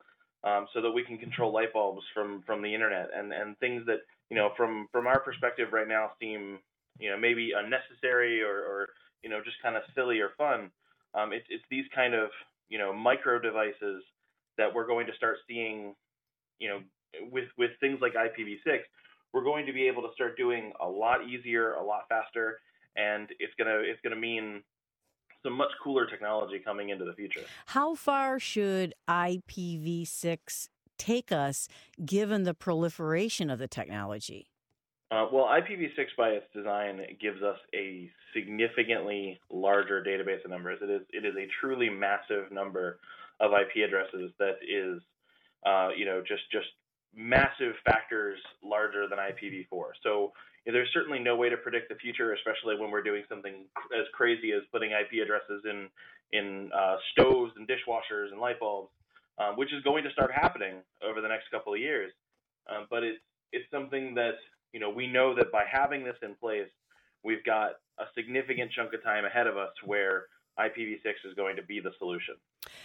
um, so that we can control light bulbs from, from the internet, and, and things that, you know, from, from our perspective right now seem, you know, maybe unnecessary or, or you know, just kind of silly or fun. Um, it's, it's these kind of, you know, micro devices that we're going to start seeing, you know, with, with things like I P v six, we're going to be able to start doing a lot easier, a lot faster, and it's gonna it's gonna mean some much cooler technology coming into the future. How far should I P v six take us, given the proliferation of the technology? Uh, well, I P v six by its design gives us a significantly larger database of numbers. It is it is a truly massive number of I P addresses that is, uh, you know, just just massive factors larger than I P v four. So you know, there's certainly no way to predict the future, especially when we're doing something as crazy as putting I P addresses in in uh, stoves and dishwashers and light bulbs, um, which is going to start happening over the next couple of years. Um, but it's it's something that, you know, we know that by having this in place, we've got a significant chunk of time ahead of us where I P v six is going to be the solution.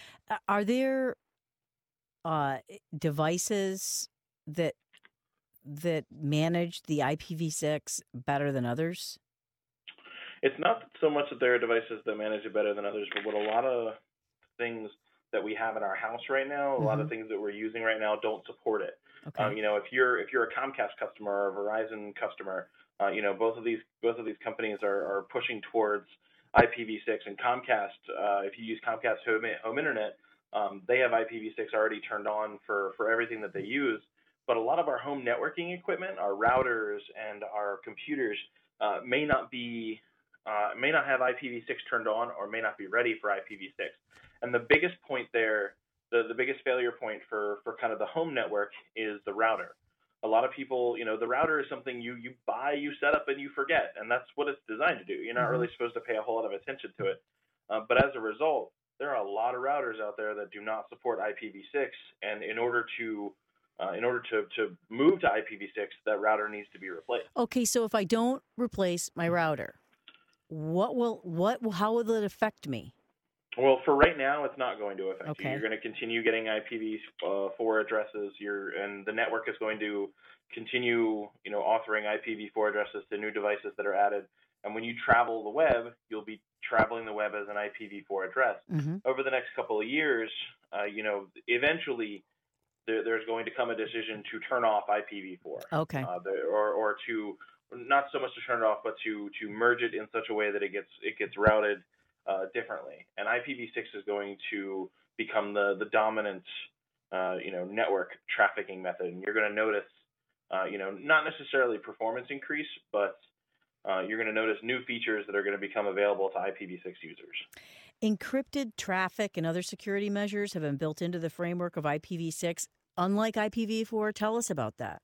Are there uh, devices that that manage the I P v six better than others? It's not so much that there are devices that manage it better than others, but what a lot of things that we have in our house right now, a mm-hmm. lot of things that we're using right now don't support it. Okay. Um, you know, if you're if you're a Comcast customer or a Verizon customer, uh, you know, both of these both of these companies are, are pushing towards I P v six. And Comcast, uh, if you use Comcast home, home internet, um, they have I P v six already turned on for, for everything that they use. But a lot of our home networking equipment, our routers and our computers, uh, may not be uh, may not have I P v six turned on, or may not be ready for I P v six. And the biggest point there, the, the biggest failure point for, for kind of the home network is the router. A lot of people, you know, the router is something you, you buy, you set up, and you forget. And that's what it's designed to do. You're not really supposed to pay a whole lot of attention to it. Uh, but as a result, there are a lot of routers out there that do not support I P v six. And in order to uh, in order to, to move to I P v six, that router needs to be replaced. Okay, so if I don't replace my router, what will what how will it affect me? Well, for right now, it's not going to affect okay. you. You're going to continue getting I P v four addresses. You're, and the network is going to continue, you know, authoring I P v four addresses to new devices that are added. And when you travel the web, you'll be traveling the web as an I P v four address. Mm-hmm. Over the next couple of years, uh, you know, eventually there, there's going to come a decision to turn off I P v four. Okay. Uh, the, or or to not so much to turn it off, but to to merge it in such a way that it gets it gets routed Uh, differently, and I P v six is going to become the the dominant, uh, you know, network trafficking method. And you're going to notice, uh, you know, not necessarily performance increase, but uh, you're going to notice new features that are going to become available to I P v six users. Encrypted traffic and other security measures have been built into the framework of I P v six, unlike I P v four. Tell us about that.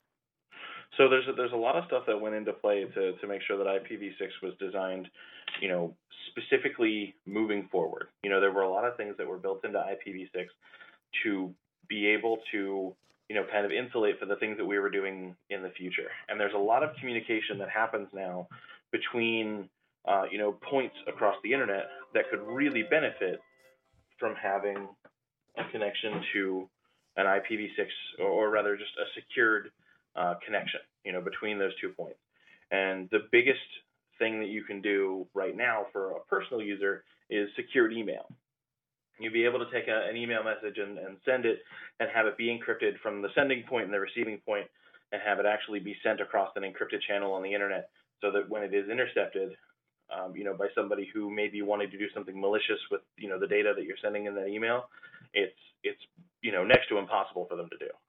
So there's a, there's a lot of stuff that went into play to, to make sure that I P v six was designed, you know, specifically moving forward. You know, there were a lot of things that were built into I P v six to be able to, you know, kind of insulate for the things that we were doing in the future. And there's a lot of communication that happens now between, uh, you know, points across the internet that could really benefit from having a connection to an I P v six, or, or rather just a secured Uh, connection, you know, between those two points. And the biggest thing that you can do right now for a personal user is secured email. You'd be able to take a, an email message and, and send it and have it be encrypted from the sending point and the receiving point, and have it actually be sent across an encrypted channel on the internet, so that when it is intercepted, um, you know, by somebody who may be wanting to do something malicious with, you know, the data that you're sending in that email, it's it's you know next to impossible for them to do.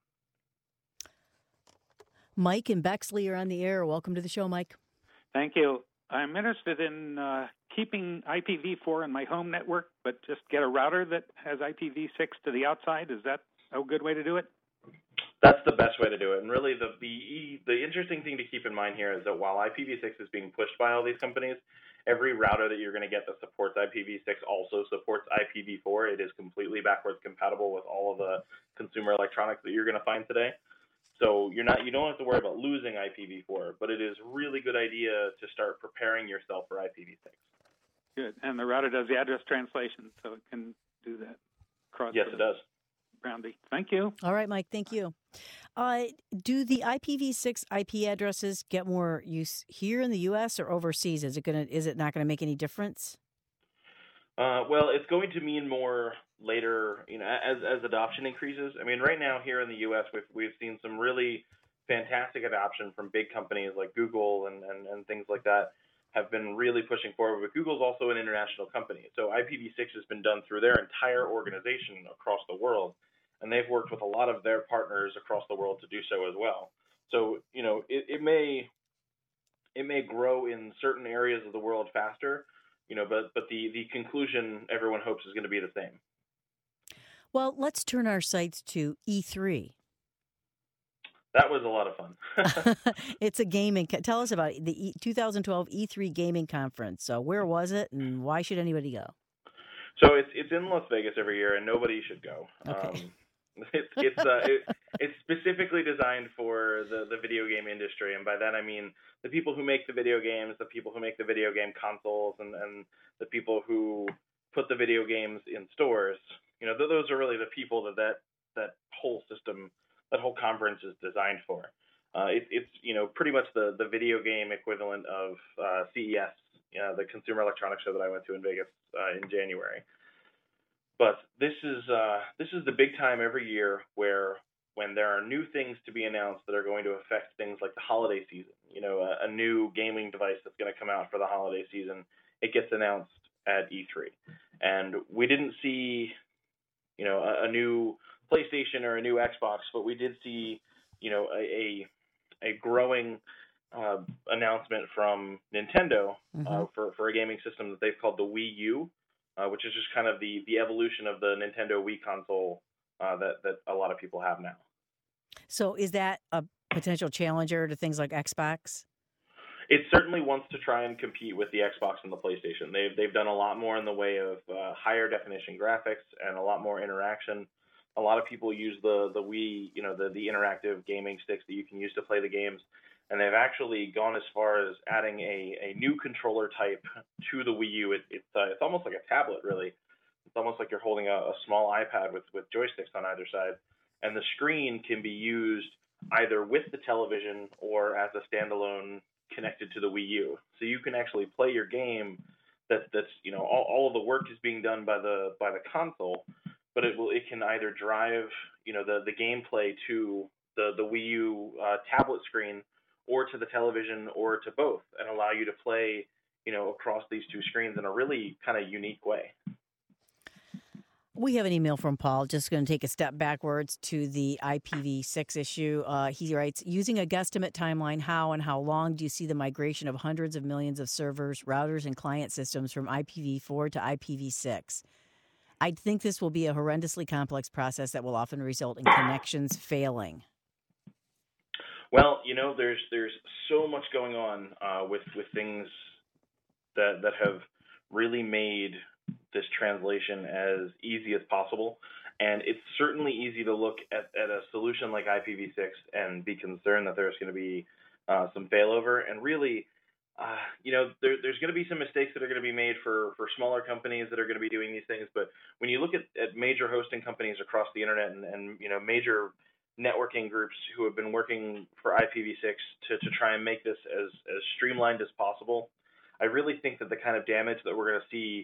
Mike and Bexley are on the air. Welcome to the show, Mike. Thank you. I'm interested in uh, keeping I P v four in my home network, but just get a router that has I P v six to the outside. Is that a good way to do it? That's the best way to do it. And really, the the, the interesting thing to keep in mind here is that while I P v six is being pushed by all these companies, every router that you're going to get that supports I P v six also supports I P v four. It is completely backwards compatible with all of the consumer electronics that you're going to find today. So you're not, you don't have to worry about losing I P v four, but it is a really good idea to start preparing yourself for I P v six. Good. And the router does the address translation, so it can do that. Across yes, it does. Boundary. Thank you. All right, Mike. Thank you. Uh, do the I P v six I P addresses get more use here in the U S or overseas? Is it gonna? Is it not going to make any difference? Uh, well, it's going to mean more later, you know, as as adoption increases. I mean, right now here in the U S, we've we've seen some really fantastic adoption from big companies like Google and, and, and things like that have been really pushing forward. But Google's also an international company, so I P v six has been done through their entire organization across the world, and they've worked with a lot of their partners across the world to do so as well. So, you know, it, it may it may grow in certain areas of the world faster, you know, but but the the conclusion everyone hopes is going to be the same. Well, let's turn our sights to E three. That was a lot of fun. It's a gaming. Tell us about the e- twenty twelve E three gaming conference. So, where was it, and why should anybody go? So it's it's in Las Vegas every year, and nobody should go. Okay. Um, it's it's uh, it, it's specifically designed for the, the video game industry, and by that I mean the people who make the video games, the people who make the video game consoles, and, and the people who put the video games in stores. You know, th- those are really the people that that, that whole system, that whole conference is designed for. Uh, it, it's you know pretty much the, the video game equivalent of uh, C E S, you know, the Consumer Electronics Show that I went to in Vegas uh, in January. But this is uh, this is the big time every year where when there are new things to be announced that are going to affect things like the holiday season, you know, a, a new gaming device that's going to come out for the holiday season, it gets announced at E three. And we didn't see, you know, a, a new PlayStation or a new Xbox, but we did see, you know, a a, a growing uh, announcement from Nintendo mm-hmm. uh, for, for a gaming system that they've called the Wii U. Uh, which is just kind of the, the evolution of the Nintendo Wii console uh, that, that a lot of people have now. So is that a potential challenger to things like Xbox? It certainly wants to try and compete with the Xbox and the PlayStation. They've, they've done a lot more in the way of uh, higher definition graphics and a lot more interaction. A lot of people use the, the Wii, you know, the, the interactive gaming sticks that you can use to play the games. And they've actually gone as far as adding a, a new controller type to the Wii U. It, it's uh, it's almost like a tablet, really. It's almost like you're holding a, a small iPad with, with joysticks on either side. And the screen can be used either with the television or as a standalone connected to the Wii U. So you can actually play your game that, that's, you know, all, all of the work is being done by the by the console, but it will it can either drive, you know, the, the gameplay to the, the Wii U uh, tablet screen or to the television, or to both, and allow you to play, you know, across these two screens in a really kind of unique way. We have an email from Paul, just going to take a step backwards to the I P v six issue. Uh, he writes, using a guesstimate timeline, how and how long do you see the migration of hundreds of millions of servers, routers, and client systems from I P v four to I P v six? I think this will be a horrendously complex process that will often result in connections failing. Well, you know, there's there's so much going on uh, with with things that that have really made this translation as easy as possible, and it's certainly easy to look at, at a solution like I P v six and be concerned that there's going to be uh, some failover, and really, uh, you know, there, there's going to be some mistakes that are going to be made for for smaller companies that are going to be doing these things. But when you look at, at major hosting companies across the internet and, and you know major networking groups who have been working for I P v six to, to try and make this as, as streamlined as possible, I really think that the kind of damage that we're going to see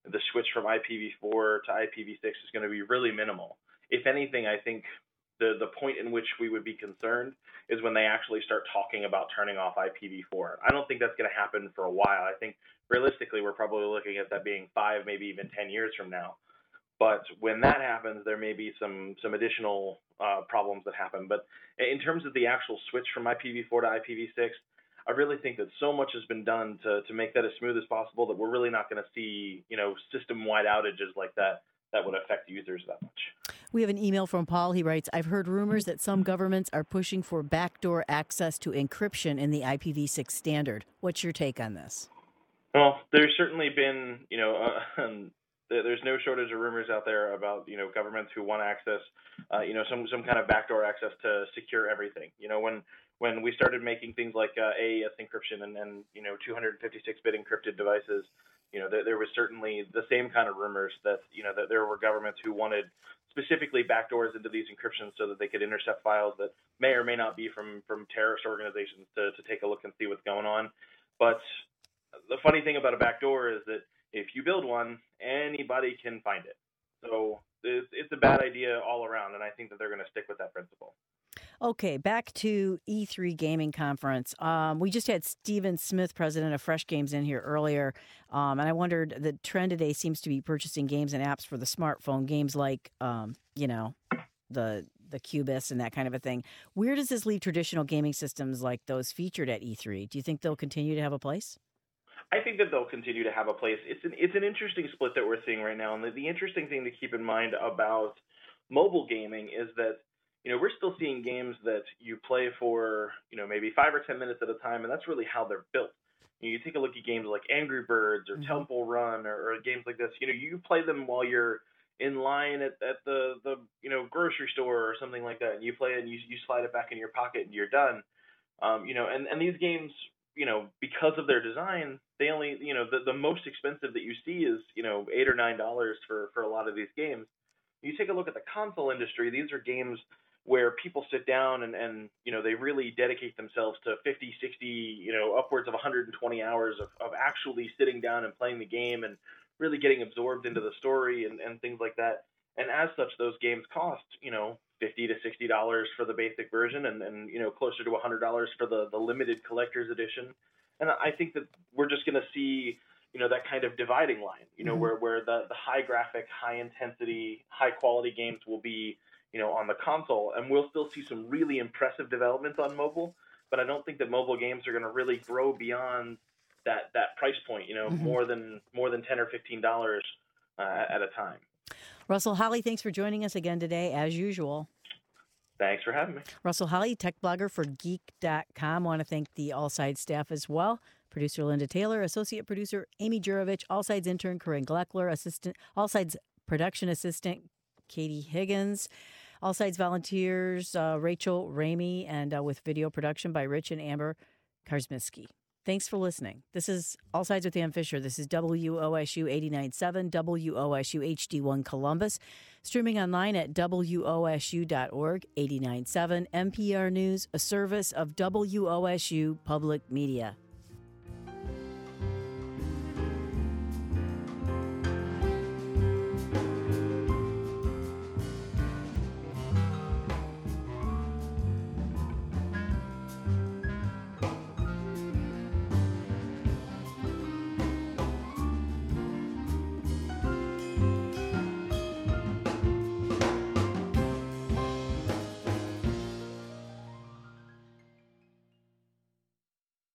the switch from I P v four to I P v six is going to be really minimal. If anything, I think the the point in which we would be concerned is when they actually start talking about turning off I P v four. I don't think that's going to happen for a while. I think realistically, we're probably looking at that being five, maybe even ten years from now. But when that happens, there may be some some additional uh, problems that happen. But in terms of the actual switch from I P v four to I P v six, I really think that so much has been done to to make that as smooth as possible that we're really not going to see, you know, system-wide outages like that that would affect users that much. We have an email from Paul. He writes, I've heard rumors that some governments are pushing for backdoor access to encryption in the I P v six standard. What's your take on this? Well, there's certainly been, you know, uh, um, there's no shortage of rumors out there about, you know, governments who want access, uh, you know, some some kind of backdoor access to secure everything. You know, when when we started making things like uh, A E S encryption and, and, you know, two fifty-six bit encrypted devices, you know, there, there was certainly the same kind of rumors that, you know, that there were governments who wanted specifically backdoors into these encryptions so that they could intercept files that may or may not be from, from terrorist organizations to, to take a look and see what's going on. But the funny thing about a backdoor is that if you build one, anybody can find it. So it's, it's a bad idea all around, and I think that they're going to stick with that principle. Okay, back to E three Gaming Conference. Um, we just had Steven Smith, president of Fresh Games, in here earlier, um, and I wondered, the trend today seems to be purchasing games and apps for the smartphone, games like, um, you know, the the Cubis and that kind of a thing. Where does this leave traditional gaming systems like those featured at E three? Do you think they'll continue to have a place? I think that they'll continue to have a place. It's an it's an interesting split that we're seeing right now, and the, the interesting thing to keep in mind about mobile gaming is that, you know, we're still seeing games that you play for, you know, maybe five or ten minutes at a time, and that's really how they're built. You, know, you take a look at games like Angry Birds or mm-hmm. Temple Run or, or games like this. You know, you play them while you're in line at, at the, the you know grocery store or something like that, and you play it and you you slide it back in your pocket and you're done. Um, you know, and, and these games, you know, because of their design, they only, you know, the, the most expensive that you see is, you know, eight or nine dollars for, for a lot of these games. You take a look at the console industry, these are games where people sit down and, and you know, they really dedicate themselves to fifty, sixty, you know, upwards of one hundred twenty hours of, of actually sitting down and playing the game and really getting absorbed into the story and, and things like that. And as such, those games cost, you know, fifty to sixty dollars for the basic version and, and you know, closer to one hundred dollars for the, the limited collector's edition. And I think that we're just going to see, you know, that kind of dividing line, you know, mm-hmm. where, where the, the high graphic, high intensity, high quality games will be, you know, on the console, and we'll still see some really impressive developments on mobile, but I don't think that mobile games are going to really grow beyond that, that price point, you know, mm-hmm. more than more than ten or fifteen dollars uh, at a time. Russell Holly, thanks for joining us again today, as usual. Thanks for having me. Russell Holly, tech blogger for geek dot com. I want to thank the All Sides staff as well. Producer Linda Taylor, associate producer Amy Jurovich, All Sides intern Corinne Gleckler, assistant All Sides production assistant Katie Higgins, All Sides volunteers uh, Rachel Ramey, and uh, with video production by Rich and Amber Karzmiski. Thanks for listening. This is All Sides with Ann Fisher. This is W O S U eighty-nine point seven, W O S U H D one Columbus, streaming online at W O S U dot org, eighty-nine point seven N P R News, a service of W O S U Public Media.